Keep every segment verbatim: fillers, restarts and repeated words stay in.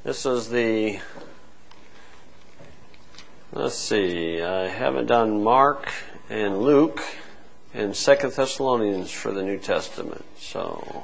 This is the, let's see, I haven't done Mark and Luke and Second Thessalonians for the New Testament. So,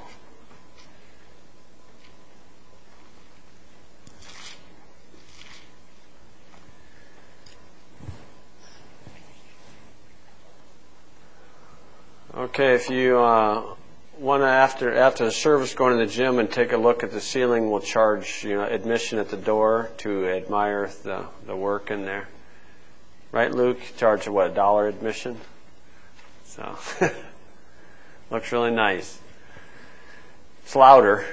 okay, if you uh, want to, after after the service, go into the gym and take a look at the ceiling, we'll charge you know admission at the door to admire the, the work in there. Right, Luke? Charge what, a dollar admission? So, looks really nice. It's louder.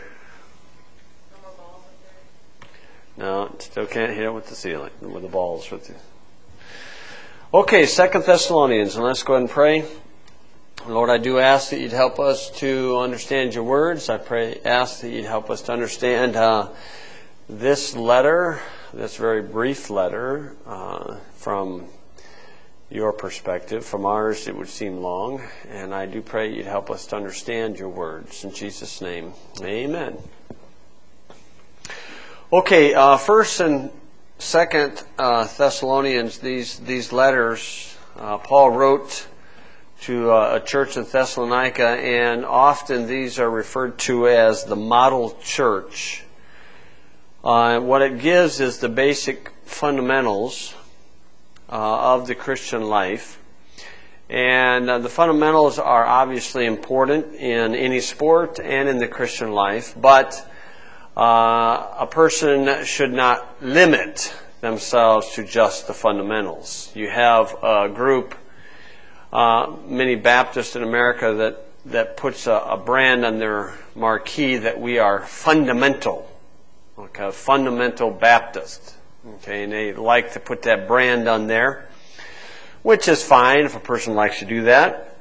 No, still can't hit it with the ceiling, with the balls. With the... Okay, Second Thessalonians, and let's go ahead and pray. Lord, I do ask that you'd help us to understand your words. I pray, ask that you'd help us to understand uh, this letter, this very brief letter, uh, from your perspective. From ours, it would seem long. And I do pray you'd help us to understand your words. In Jesus' name, amen. Okay, uh, First and Second uh, Thessalonians, these, these letters, uh, Paul wrote to uh, a church in Thessalonica, and often these are referred to as the model church. Uh, what it gives is the basic fundamentals uh, of the Christian life. And uh, the fundamentals are obviously important in any sport and in the Christian life, but uh, a person should not limit themselves to just the fundamentals. You have a group, Uh, many Baptists in America, that, that puts a, a brand on their marquee that we are fundamental, okay, fundamental Baptist. Okay, and they like to put that brand on there, which is fine if a person likes to do that.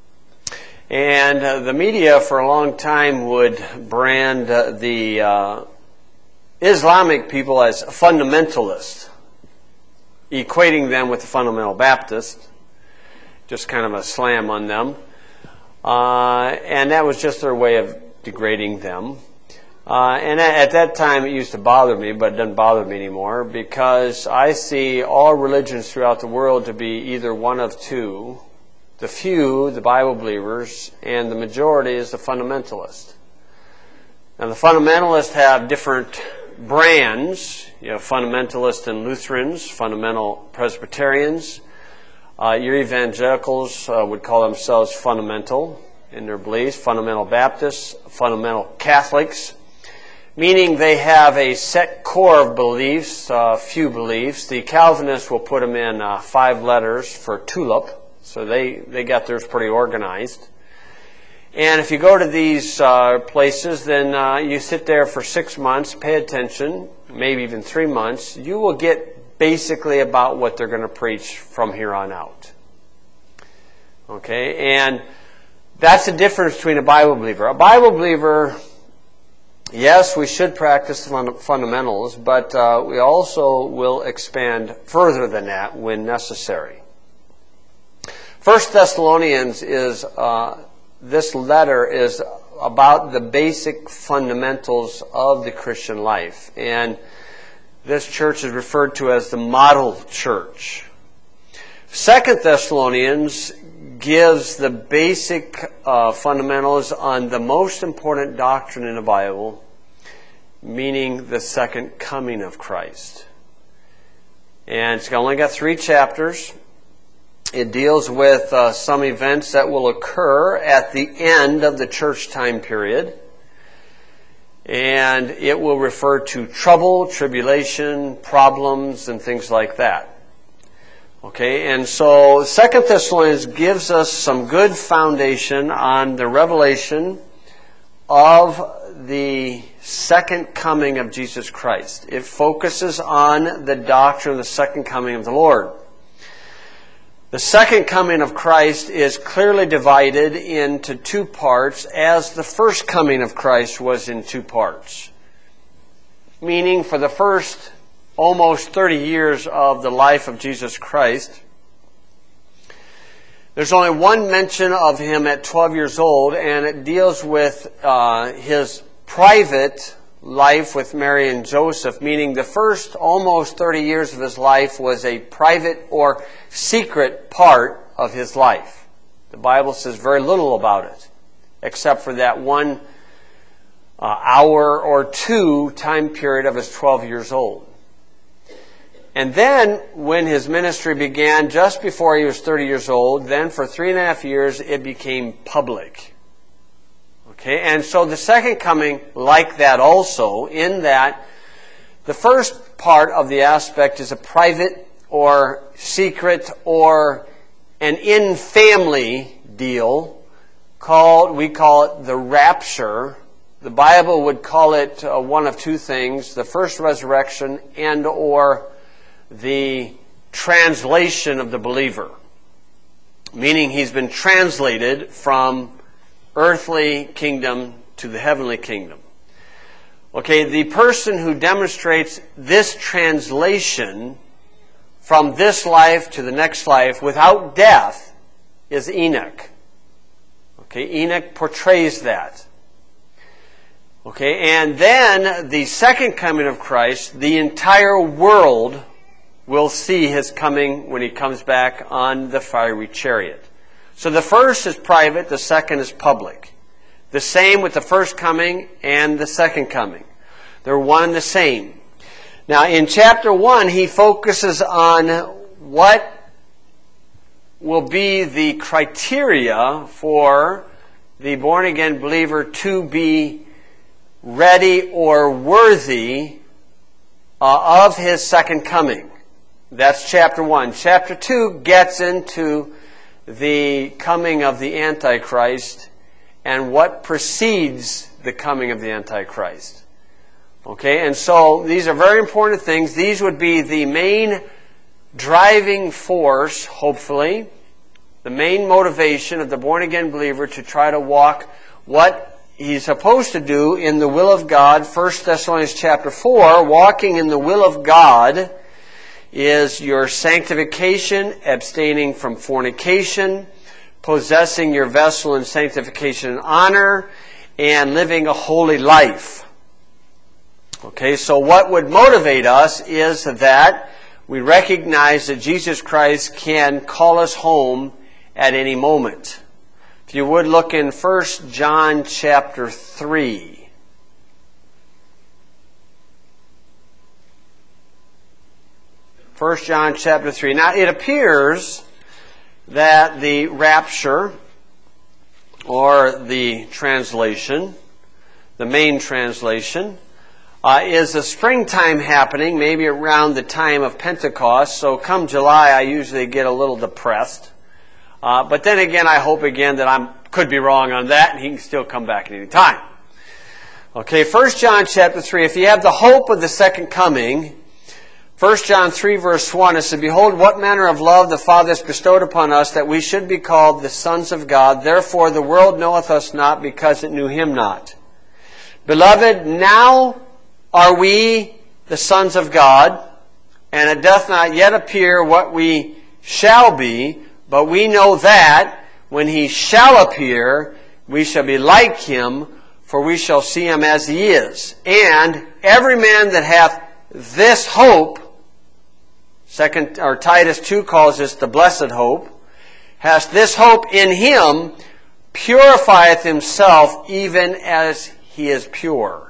And uh, the media for a long time would brand uh, the uh, Islamic people as fundamentalists, equating them with the fundamental Baptist. Just kind of a slam on them. Uh, and that was just their way of degrading them. Uh, and at that time it used to bother me, but it doesn't bother me anymore, because I see all religions throughout the world to be either one of two. The few, the Bible believers, and the majority is the fundamentalist. Now the fundamentalists have different brands. You have fundamentalists and Lutherans, fundamental Presbyterians. Uh, your evangelicals uh, would call themselves fundamental in their beliefs, fundamental Baptists, fundamental Catholics, meaning they have a set core of beliefs, uh, few beliefs. The Calvinists will put them in uh, five letters for TULIP, so they, they got theirs pretty organized. And if you go to these uh, places, then uh, you sit there for six months, pay attention, maybe even three months, you will get basically about what they're going to preach from here on out. Okay, and that's the difference between a Bible believer. A Bible believer, yes, we should practice the fundamentals, but uh, we also will expand further than that when necessary. First Thessalonians is, uh, this letter is about the basic fundamentals of the Christian life. And this church is referred to as the model church. Second Thessalonians gives the basic uh, fundamentals on the most important doctrine in the Bible, meaning the second coming of Christ. And it's only got three chapters. It deals with uh, some events that will occur at the end of the church time period. And it will refer to trouble, tribulation, problems, and things like that. Okay, and so Second Thessalonians gives us some good foundation on the revelation of the second coming of Jesus Christ. It focuses on the doctrine of the second coming of the Lord. The second coming of Christ is clearly divided into two parts, as the first coming of Christ was in two parts. Meaning, for the first almost thirty years of the life of Jesus Christ, there's only one mention of him at twelve years old, and it deals with uh, his private life with Mary and Joseph, meaning the first almost thirty years of his life was a private or secret part of his life. The Bible says very little about it, except for that one uh, hour or two time period of his twelve years old. And then when his ministry began, just before he was thirty years old, then for three and a half years it became public. Okay, and so the second coming, like that also, in that the first part of the aspect is a private or secret or an in-family deal, called, we call it the rapture. The Bible would call it uh, one of two things, the first resurrection and or the translation of the believer. Meaning he's been translated from earthly kingdom to the heavenly kingdom. Okay, the person who demonstrates this translation from this life to the next life without death is Enoch. Okay, Enoch portrays that. Okay, and then the second coming of Christ, the entire world will see his coming when he comes back on the fiery chariot. So the first is private, the second is public. The same with the first coming and the second coming. They're one and the same. Now in chapter one, he focuses on what will be the criteria for the born-again believer to be ready or worthy uh, of his second coming. That's chapter one. Chapter two gets into the coming of the Antichrist and what precedes the coming of the Antichrist. Okay, and so these are very important things. These would be the main driving force, hopefully, the main motivation of the born-again believer to try to walk what he's supposed to do in the will of God. First Thessalonians chapter four, walking in the will of God is your sanctification, abstaining from fornication, possessing your vessel in sanctification and honor, and living a holy life. Okay, so what would motivate us is that we recognize that Jesus Christ can call us home at any moment. If you would look in First John chapter three. First John chapter three. Now it appears that the rapture, or the translation, the main translation, uh, is a springtime happening, maybe around the time of Pentecost. So come July, I usually get a little depressed. Uh, but then again, I hope again that I could be wrong on that, and he can still come back at any time. Okay, First John chapter three. If you have the hope of the second coming, First John three verse one, it says, "Behold, what manner of love the Father has bestowed upon us, that we should be called the sons of God. Therefore the world knoweth us not, because it knew him not. Beloved, now are we the sons of God, and it doth not yet appear what we shall be, but we know that when he shall appear, we shall be like him, for we shall see him as he is. And every man that hath this hope," Second or Titus two calls this the blessed hope, "has this hope in him, purifieth himself even as he is pure."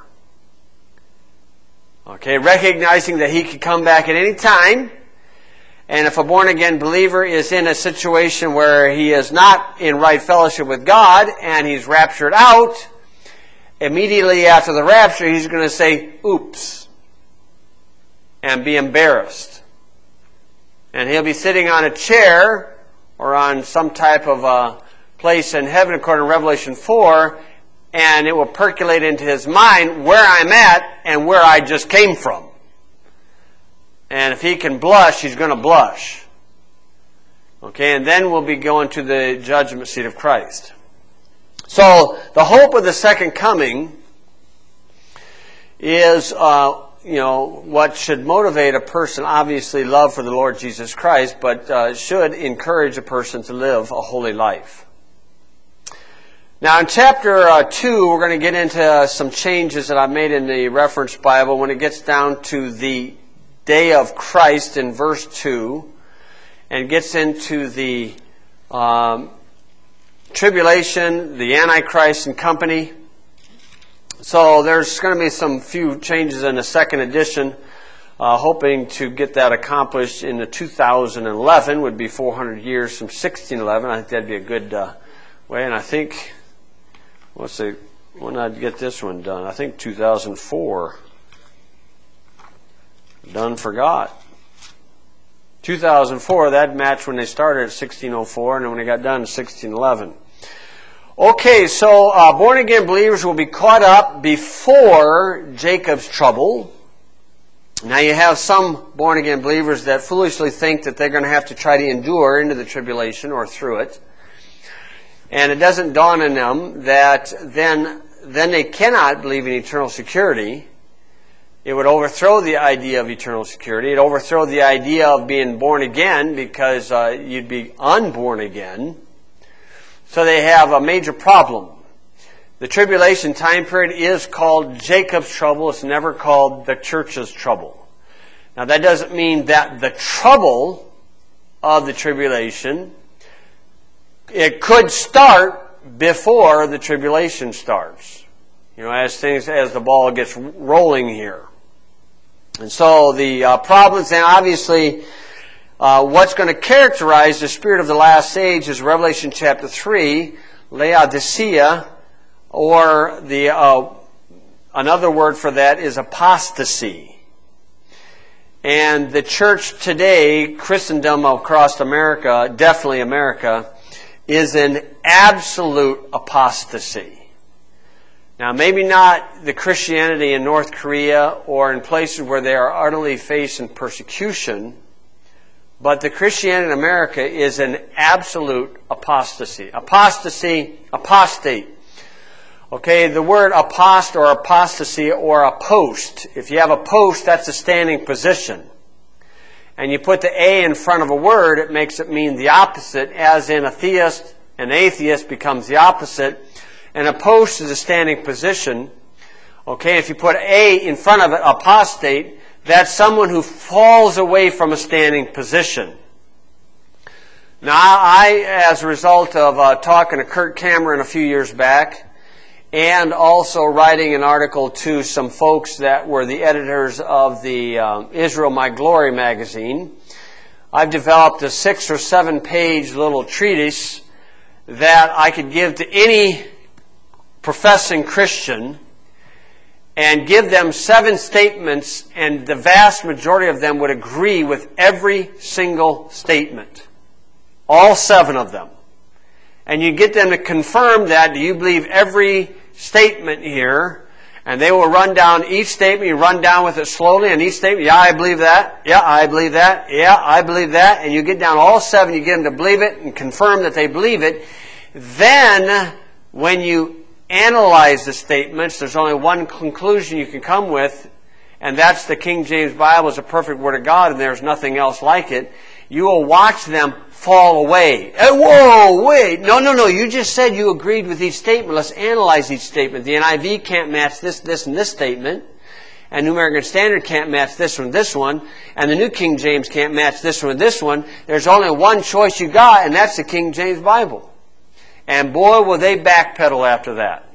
Okay, recognizing that he could come back at any time. And if a born-again believer is in a situation where he is not in right fellowship with God and he's raptured out, immediately after the rapture he's going to say, "Oops," and be embarrassed. And he'll be sitting on a chair or on some type of a place in heaven, according to Revelation four, and it will percolate into his mind where I'm at and where I just came from. And if he can blush, he's going to blush. Okay, and then we'll be going to the judgment seat of Christ. So the hope of the second coming is, uh, you know, what should motivate a person, obviously love for the Lord Jesus Christ, but uh, should encourage a person to live a holy life. Now in chapter uh, two, we're going to get into uh, some changes that I've made in the reference Bible when it gets down to the day of Christ in verse two, and gets into the um, tribulation, the Antichrist and company. So there's going to be some few changes in the second edition, uh, hoping to get that accomplished in the two thousand eleven, would be four hundred years from sixteen eleven. I think that'd be a good uh, way, and I think, let's see, when I'd get this one done, I think two thousand four, done forgot. two thousand four, that matched when they started at sixteen oh four, and then when they got done in sixteen eleven. Okay, so uh, born-again believers will be caught up before Jacob's trouble. Now you have some born-again believers that foolishly think that they're going to have to try to endure into the tribulation or through it. And it doesn't dawn on them that then, then they cannot believe in eternal security. It would overthrow the idea of eternal security. It would overthrow the idea of being born again, because uh, you'd be unborn again. So they have a major problem. The tribulation time period is called Jacob's trouble. It's never called the church's trouble. Now that doesn't mean that the trouble of the tribulation, it could start before the tribulation starts. You know, as things, as the ball gets rolling here. And so the uh, problems, and obviously, uh, what's going to characterize the spirit of the last age is Revelation chapter three, Laodicea, or the uh, another word for that is apostasy. And the church today, Christendom across America, definitely America, is in absolute apostasy. Now, maybe not the Christianity in North Korea or in places where they are utterly facing persecution, but the Christianity in America is an absolute apostasy. Apostasy, apostate. Okay, the word apost or apostasy or a post. If you have a post, that's a standing position. And you put the A in front of a word, it makes it mean the opposite, as in a theist, an atheist becomes the opposite. And a post is a standing position. Okay, if you put A in front of it, apostate, that's someone who falls away from a standing position. Now, I, as a result of uh, talking to Kurt Cameron a few years back, and also writing an article to some folks that were the editors of the um, Israel My Glory magazine, I've developed a six or seven page little treatise that I could give to any professing Christian and give them seven statements, and the vast majority of them would agree with every single statement. All seven of them. And you get them to confirm that. Do you believe every statement here? And they will run down each statement. You run down with it slowly, and each statement, yeah, I believe that. Yeah, I believe that. Yeah, I believe that. And you get down all seven, you get them to believe it and confirm that they believe it. Then, when you analyze the statements, there's only one conclusion you can come with, and that's the King James Bible is a perfect Word of God, and there's nothing else like it. You will watch them fall away. Hey, whoa, wait. No, no, no. You just said you agreed with each statement. Let's analyze each statement. The N I V can't match this, this, and this statement. And New American Standard can't match this one, this one. And the New King James can't match this one, this one. There's only one choice you got, and that's the King James Bible. And boy, will they backpedal after that.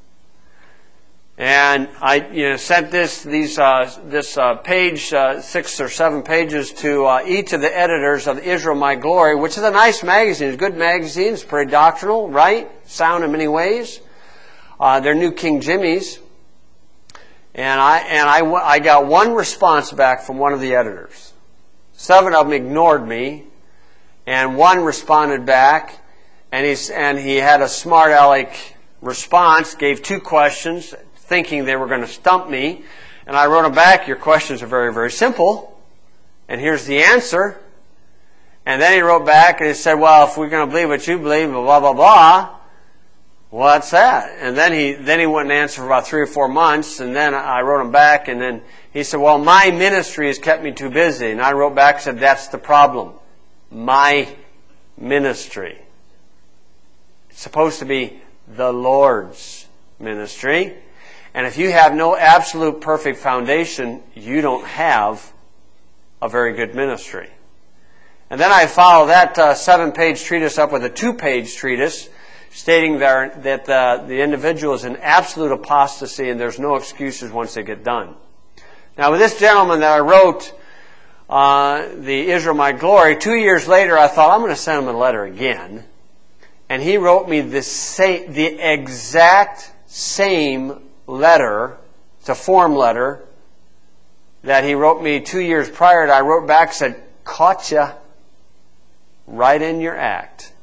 And I, you know, sent this these uh, this uh, page, uh, six or seven pages, to uh, each of the editors of Israel My Glory, which is a nice magazine. It's a good magazine. It's pretty doctrinal, right? Sound in many ways. Uh, they're New King Jimmies. And I and I, I got one response back from one of the editors. Seven of them ignored me, and one responded back, and he's and he had a smart aleck response. Gave two questions, thinking they were going to stump me. And I wrote them back, your questions are very, very simple. And here's the answer. And then he wrote back and he said, well, if we're going to believe what you believe, blah, blah, blah, what's that? And then he then he wouldn't answer for about three or four months. And then I wrote him back, and then he said, well, my ministry has kept me too busy. And I wrote back and said, that's the problem. My ministry. It's supposed to be the Lord's ministry. And if you have no absolute perfect foundation, you don't have a very good ministry. And then I follow that uh, seven-page treatise up with a two-page treatise stating there that the, the individual is in absolute apostasy and there's no excuses once they get done. Now, with this gentleman that I wrote, uh, the Israel My Glory, two years later I thought, I'm going to send him a letter again. And he wrote me the, same, the exact same letter. It's a form letter that he wrote me two years prior. And I wrote back and said, caught ya right in your act.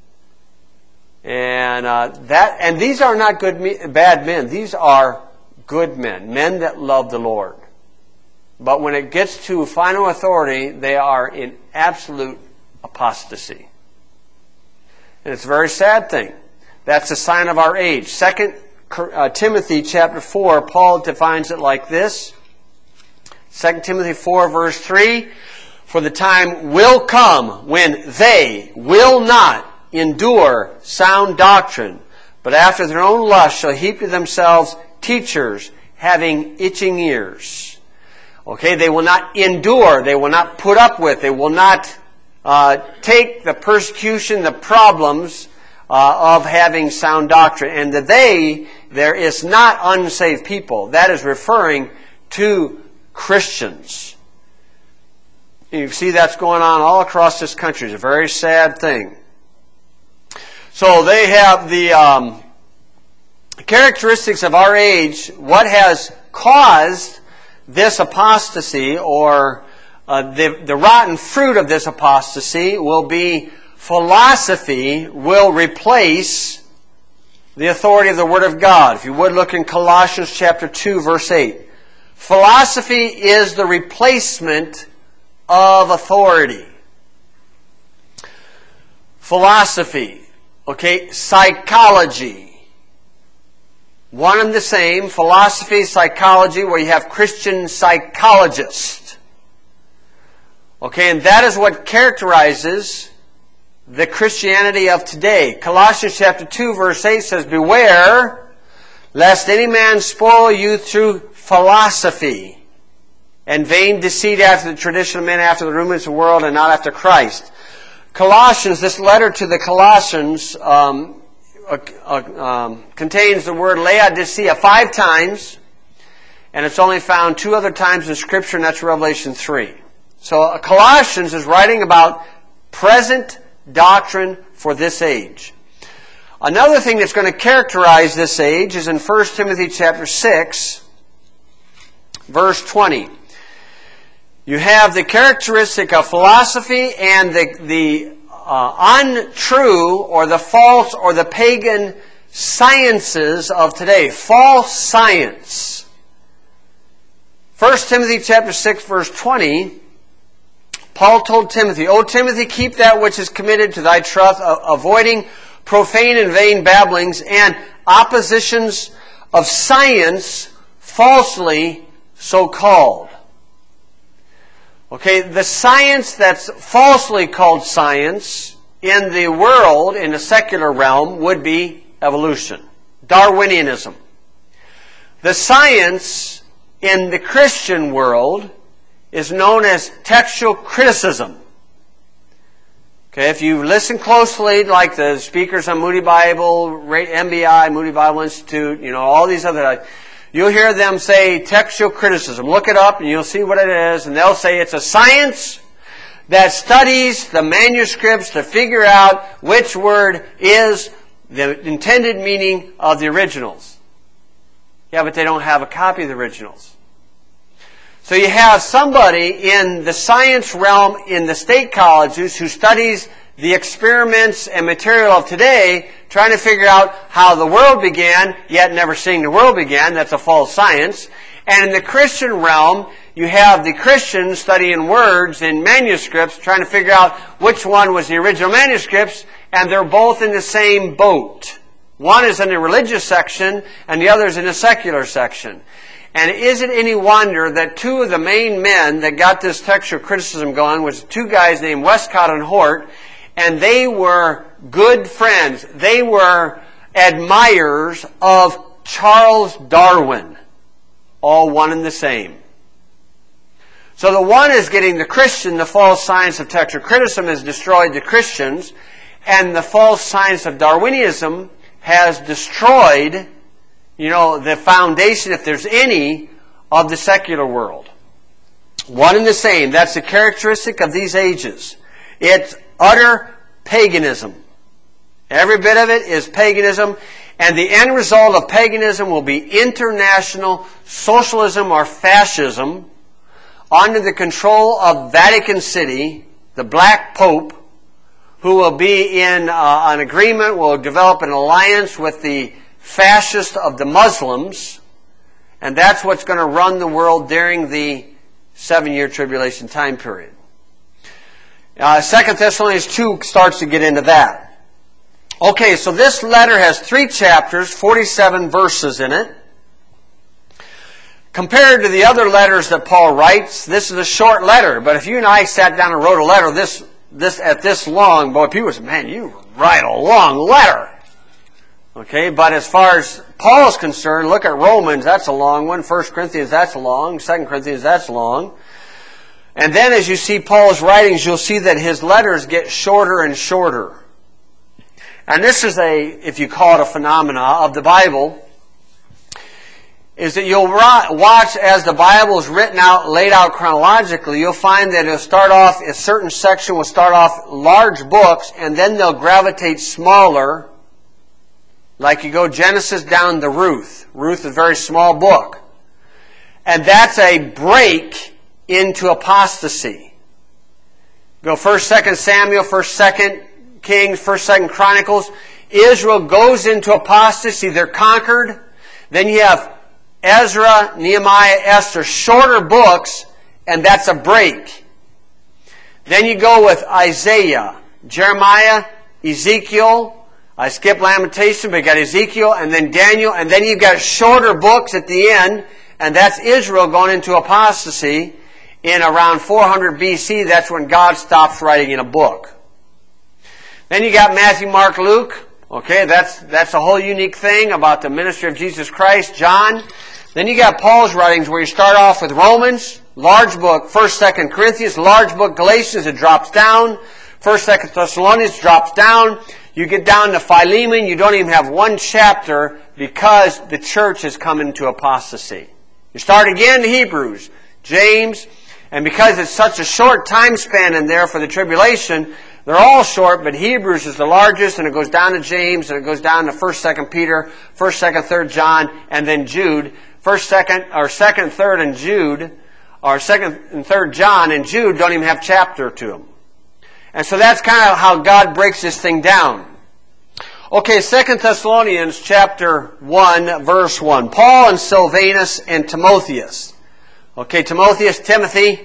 And uh, that, and these are not good, bad men. These are good men, men that love the Lord. But when it gets to final authority, they are in absolute apostasy. And it's a very sad thing. That's a sign of our age. Second uh, Timothy chapter four, Paul defines it like this. Second Timothy four, verse three. For the time will come when they will not endure sound doctrine, but after their own lust shall heap to themselves teachers having itching ears. Okay, they will not endure, they will not put up with, they will not uh, take the persecution, the problems uh, of having sound doctrine. And the they, there is not unsaved people. That is referring to Christians. You see that's going on all across this country. It's a very sad thing. So they have the um, characteristics of our age. What has caused this apostasy, or uh, the, the rotten fruit of this apostasy, will be philosophy will replace the authority of the Word of God. If you would look in Colossians chapter two, verse eight. Philosophy is the replacement of authority. Philosophy. Okay, psychology. One and the same. Philosophy, psychology, where you have Christian psychologists. Okay, and that is what characterizes the Christianity of today. Colossians chapter two, verse eight says, beware lest any man spoil you through philosophy and vain deceit after the tradition of men, after the rudiments of the world, and not after Christ. Colossians, this letter to the Colossians um, uh, uh, um, contains the word Laodicea five times, and it's only found two other times in Scripture, and that's Revelation three. So uh, Colossians is writing about present doctrine for this age. Another thing that's going to characterize this age is in First Timothy chapter six, verse twenty. You have the characteristic of philosophy and the, the uh, untrue or the false or the pagan sciences of today. False science. First Timothy chapter six, verse twenty, Paul told Timothy, O Timothy, keep that which is committed to thy trust, avoiding profane and vain babblings and oppositions of science, falsely so called. Okay, the science that's falsely called science in the world, in the secular realm, would be evolution, Darwinianism. The science in the Christian world is known as textual criticism. Okay, if you listen closely, like the speakers on Moody Bible, M B I, Moody Bible Institute, you know, all these other, you'll hear them say textual criticism. Look it up and you'll see what it is. And they'll say it's a science that studies the manuscripts to figure out which word is the intended meaning of the originals. Yeah, but they don't have a copy of the originals. So you have somebody in the science realm in the state colleges who studies the experiments and material of today, trying to figure out how the world began, yet never seeing the world began. That's a false science. And in the Christian realm, you have the Christians studying words in manuscripts, trying to figure out which one was the original manuscripts, and they're both in the same boat. One is in the religious section, and the other is in the secular section. And is it any wonder that two of the main men that got this textual criticism going was two guys named Westcott and Hort, and they were good friends. They were admirers of Charles Darwin. All one and the same. So the one is getting the Christian, the false science of tetracritism has destroyed the Christians, and the false science of Darwinism has destroyed, you know, the foundation, if there's any, of the secular world. One and the same. That's the characteristic of these ages. It's utter paganism. Every bit of it is paganism. And the end result of paganism will be international socialism or fascism under the control of Vatican City, the Black Pope, who will be in uh, an agreement, will develop an alliance with the fascist of the Muslims, and that's what's going to run the world during the seven-year tribulation time period. Uh, Second Thessalonians two starts to get into that. Okay, so this letter has three chapters, forty-seven verses in it. Compared to the other letters that Paul writes, this is a short letter. But if you and I sat down and wrote a letter this this at this long, boy, people would say, man, you write a long letter. Okay, but as far as Paul's concerned, look at Romans, that's a long one. First Corinthians, that's long. Second Corinthians, that's long. And then as you see Paul's writings, you'll see that his letters get shorter and shorter. And this is a, if you call it a phenomena of the Bible, is that you'll watch as the Bible is written out, laid out chronologically, you'll find that it'll start off, a certain section will start off large books, and then they'll gravitate smaller, like you go Genesis down to Ruth. Ruth is a very small book. And that's a break into apostasy. Go First, Second Samuel, First, Second Kings, First, Second Chronicles. Israel goes into apostasy. They're conquered. Then you have Ezra, Nehemiah, Esther, shorter books, and that's a break. Then you go with Isaiah, Jeremiah, Ezekiel. I skipped Lamentation, but you got Ezekiel, and then Daniel, and then you've got shorter books at the end, and that's Israel going into apostasy. In around four hundred B C, that's when God stops writing in a book. Then you got Matthew, Mark, Luke. Okay, that's that's a whole unique thing about the ministry of Jesus Christ. John. Then you got Paul's writings where you start off with Romans, large book. First, Second Corinthians, large book. Galatians, it drops down. First, Second Thessalonians drops down. You get down to Philemon, you don't even have one chapter because the church has come into apostasy. You start again to Hebrews, James, and because it's such a short time span in there for the tribulation, they're all short, but Hebrews is the largest, and it goes down to James, and it goes down to First, Second Peter, First, Second, Third John, and then Jude. First, Second, or Second, Third, and Jude, or Second and Third John and Jude don't even have chapter to them. And so that's kind of how God breaks this thing down. Okay, Second Thessalonians chapter one, verse one. Paul and Silvanus and Timotheus. Okay, Timotheus, Timothy.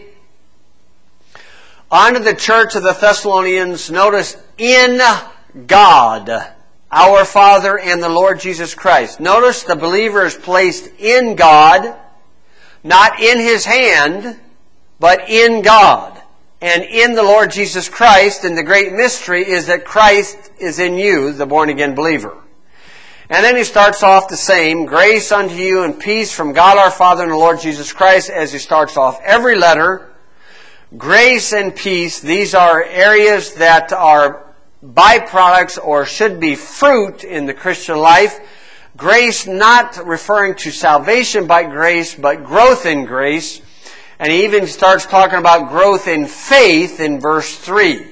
On to the church of the Thessalonians, notice, in God, our Father and the Lord Jesus Christ. Notice the believer is placed in God, not in his hand, but in God. And in the Lord Jesus Christ, and the great mystery is that Christ is in you, the born-again believer. And then he starts off the same, grace unto you and peace from God our Father and the Lord Jesus Christ, as he starts off every letter. Grace and peace, these are areas that are byproducts or should be fruit in the Christian life. Grace not referring to salvation by grace, but growth in grace. And he even starts talking about growth in faith in verse three.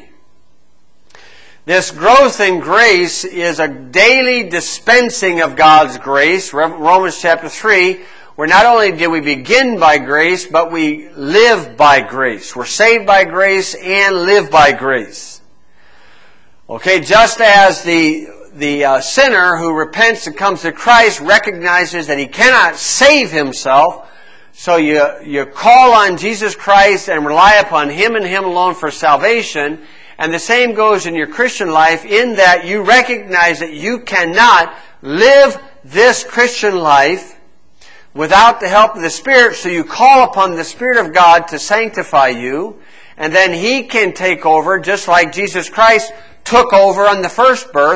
This growth in grace is a daily dispensing of God's grace. Romans chapter three, where not only did we begin by grace, but we live by grace. We're saved by grace and live by grace. Okay, just as the, the uh, sinner who repents and comes to Christ recognizes that he cannot save himself, so you, you call on Jesus Christ and rely upon Him and Him alone for salvation. And the same goes in your Christian life, in that you recognize that you cannot live this Christian life without the help of the Spirit. So you call upon the Spirit of God to sanctify you. And then He can take over, just like Jesus Christ took over on the first birth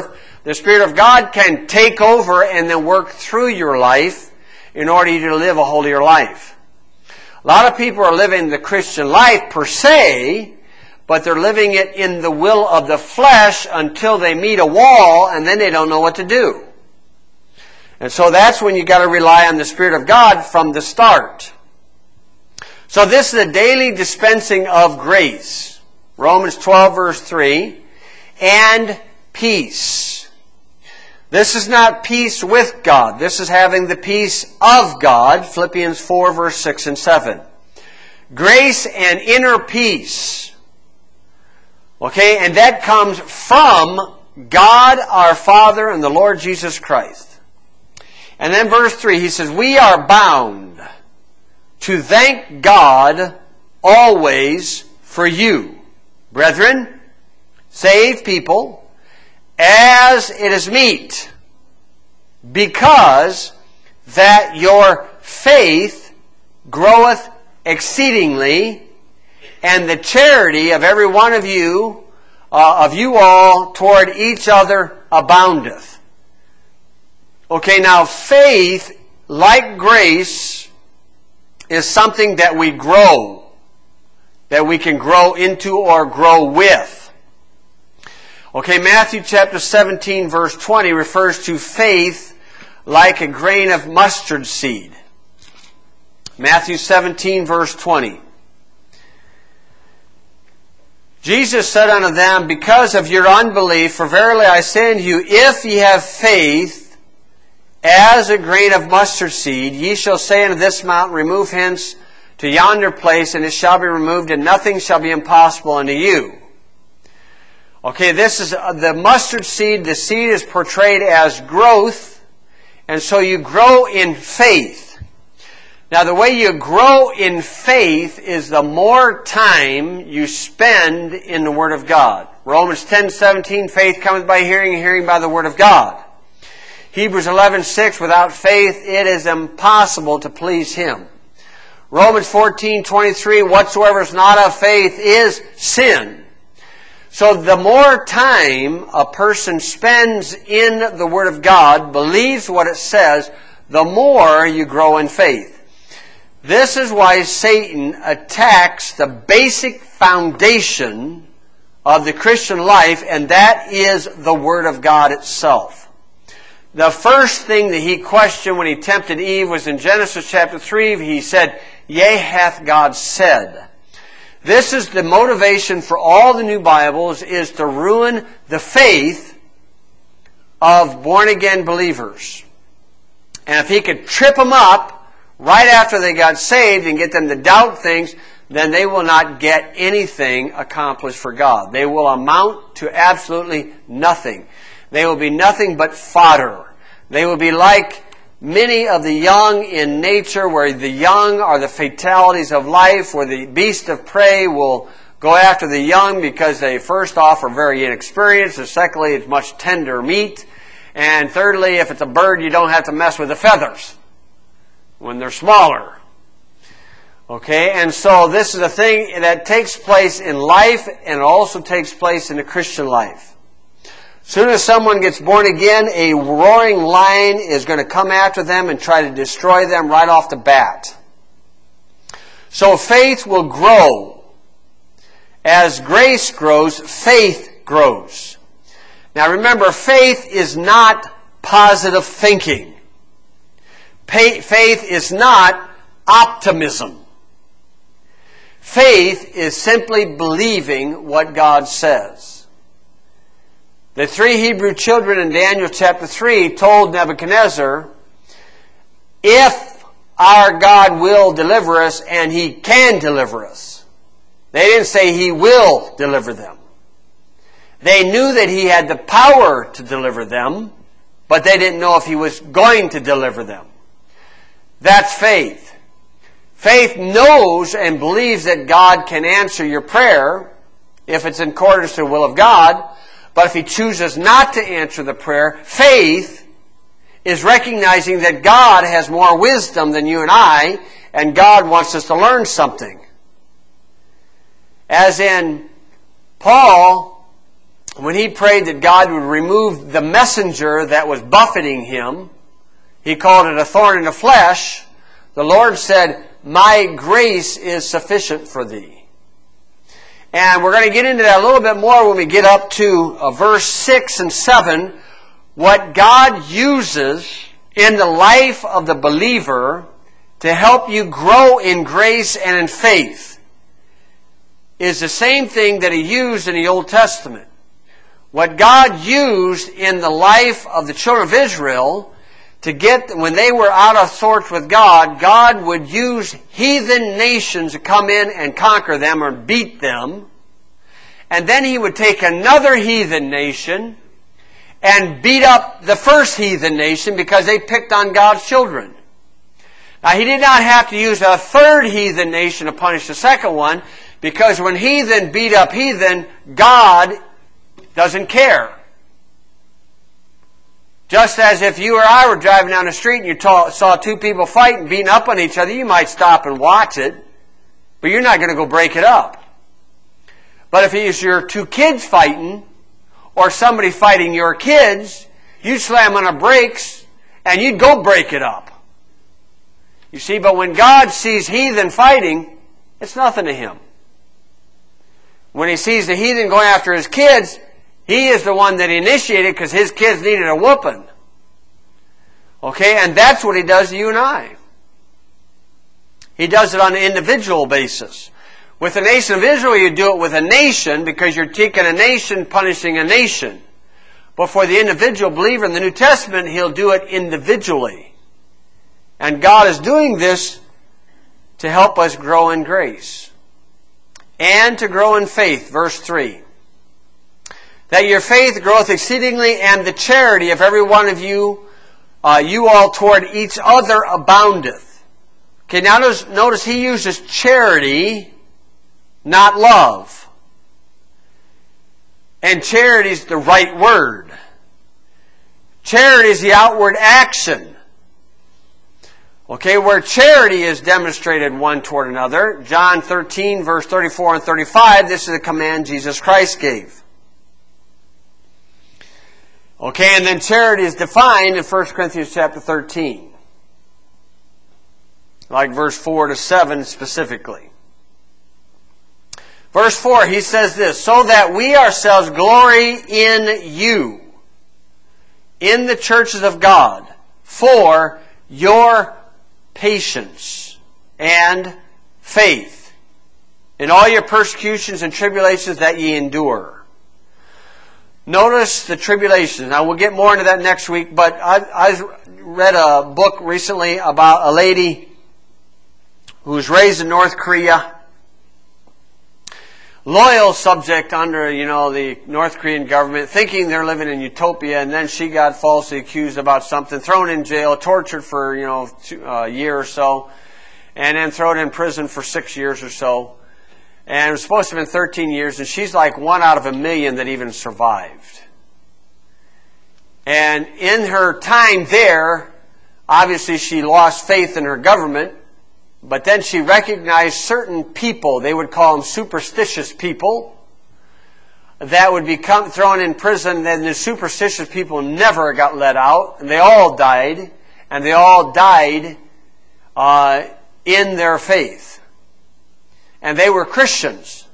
the Spirit of God can take over and then work through your life in order you to live a holier life. A lot of people are living the Christian life per se, but they're living it in the will of the flesh until they meet a wall, and then they don't know what to do. And so that's when you got to rely on the Spirit of God from the start. So this is a daily dispensing of grace. Romans twelve verse three. And peace. This is not peace with God. This is having the peace of God. Philippians four verse six and seven. Grace and inner peace. Okay, and that comes from God our Father and the Lord Jesus Christ. And then verse three, he says, we are bound to thank God always for you, brethren, saved people, as it is meet, because that your faith groweth exceedingly, and the charity of every one of you, uh, of you all, toward each other aboundeth. Okay, now faith, like grace, is something that we grow, that we can grow into or grow with. Okay, Matthew chapter seventeen verse twenty refers to faith like a grain of mustard seed. Matthew seventeen verse twenty. Jesus said unto them, because of your unbelief, for verily I say unto you, if ye have faith as a grain of mustard seed, ye shall say unto this mountain, remove hence to yonder place, and it shall be removed, and nothing shall be impossible unto you. Okay, this is the mustard seed. The seed is portrayed as growth, and so you grow in faith. Now, the way you grow in faith is the more time you spend in the Word of God. Romans ten seventeen, faith cometh by hearing, and hearing by the Word of God. Hebrews eleven six, without faith it is impossible to please Him. Romans fourteen twenty-three, whatsoever is not of faith is sin. So the more time a person spends in the Word of God, believes what it says, the more you grow in faith. This is why Satan attacks the basic foundation of the Christian life, and that is the Word of God itself. The first thing that he questioned when he tempted Eve was in Genesis chapter three. He said, yea, hath God said. This is the motivation for all the new Bibles, is to ruin the faith of born-again believers. And if he could trip them up right after they got saved and get them to doubt things, then they will not get anything accomplished for God. They will amount to absolutely nothing. They will be nothing but fodder. They will be like many of the young in nature, where the young are the fatalities of life, where the beast of prey will go after the young because they, first off, are very inexperienced, and secondly, it's much tender meat, and thirdly, if it's a bird, you don't have to mess with the feathers when they're smaller. Okay, and so this is a thing that takes place in life, and it also takes place in the Christian life. As soon as someone gets born again, a roaring lion is going to come after them and try to destroy them right off the bat. So faith will grow. As grace grows, faith grows. Now remember, faith is not positive thinking. Faith is not optimism. Faith is simply believing what God says. The three Hebrew children in Daniel chapter three told Nebuchadnezzar, if our God will deliver us, and He can deliver us. They didn't say He will deliver them. They knew that He had the power to deliver them, but they didn't know if He was going to deliver them. That's faith. Faith knows and believes that God can answer your prayer if it's in accordance to the will of God. But if He chooses not to answer the prayer, faith is recognizing that God has more wisdom than you and I, and God wants us to learn something. As in, Paul when he prayed that God would remove the messenger that was buffeting him, he called it a thorn in the flesh, the Lord said, "My grace is sufficient for thee." And we're going to get into that a little bit more when we get up to uh, verse six and seven, what God uses in the life of the believer to help you grow in grace and in faith is the same thing that He used in the Old Testament. What God used in the life of the children of Israel to get, when they were out of sorts with God, God would use heathen nations to come in and conquer them or beat them. And then He would take another heathen nation and beat up the first heathen nation because they picked on God's children. Now, He did not have to use a third heathen nation to punish the second one, because when heathen beat up heathen, God doesn't care. Just as if you or I were driving down the street and you saw two people fighting, beating up on each other, you might stop and watch it, but you're not going to go break it up. But if it's your two kids fighting, or somebody fighting your kids, you'd slam on the brakes and you'd go break it up. You see, but when God sees heathen fighting, it's nothing to Him. When He sees the heathen going after his kids, He is the one that initiated because his kids needed a whooping. Okay, and that's what He does to you and I. He does it on an individual basis. With the nation of Israel, you do it with a nation because you're taking a nation, punishing a nation. But for the individual believer in the New Testament, He'll do it individually. And God is doing this to help us grow in grace and to grow in faith. Verse three. That your faith groweth exceedingly, and the charity of every one of you, uh, you all toward each other aboundeth. Okay, now notice, notice he uses charity, not love. And charity is the right word. Charity is the outward action. Okay, where charity is demonstrated one toward another. John thirteen, verse thirty-four and thirty-five, this is a command Jesus Christ gave. Okay, and then charity is defined in First Corinthians chapter thirteen. Like verse four to seven specifically. Verse four, he says this, so that we ourselves glory in you, in the churches of God, for your patience and faith in all your persecutions and tribulations that ye endure. Notice the tribulations. Now, we'll get more into that next week, but I, I read a book recently about a lady who was raised in North Korea. Loyal subject under, you know, the North Korean government, thinking they're living in utopia, and then she got falsely accused about something, thrown in jail, tortured for, you know, a year or so, and then thrown in prison for six years or so. And it was supposed to have been thirteen years, and she's like one out of a million that even survived. And in her time there, obviously she lost faith in her government, but then she recognized certain people, they would call them superstitious people, that would become thrown in prison, and the superstitious people never got let out, and they all died, and they all died uh, in their faith. And they were Christians.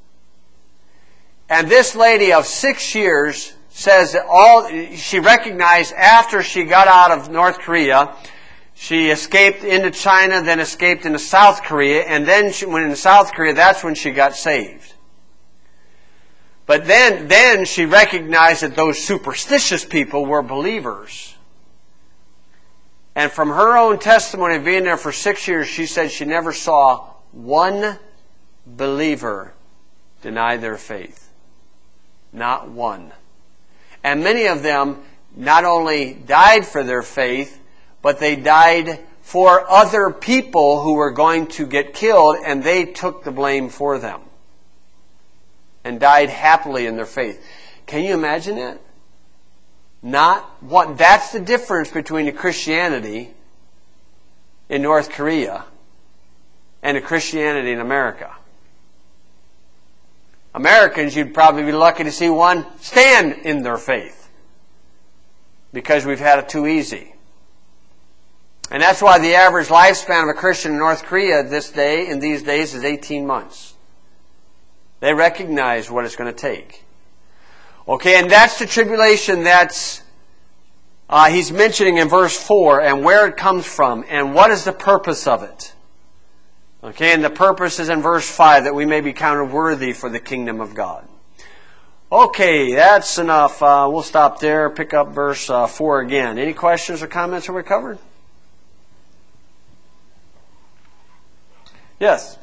And this lady of six years says that all she recognized after she got out of North Korea, she escaped into China, then escaped into South Korea, and then she, when in South Korea, that's when she got saved. But then, then she recognized that those superstitious people were believers. And from her own testimony of being there for six years, she said she never saw one believer deny their faith. Not one. And many of them not only died for their faith, but they died for other people who were going to get killed, and they took the blame for them. And died happily in their faith. Can you imagine that? Not one. That's the difference between the Christianity in North Korea and the Christianity in America. Americans, you'd probably be lucky to see one stand in their faith, because we've had it too easy. And that's why the average lifespan of a Christian in North Korea this day, in these days, is eighteen months. They recognize what it's going to take. Okay, and that's the tribulation that's uh, he's mentioning in verse four, and where it comes from, and what is the purpose of it. Okay, and the purpose is in verse five, that we may be counted worthy for the kingdom of God. Okay, that's enough. Uh, we'll stop there, pick up verse uh, four again. Any questions or comments that we covered? Yes?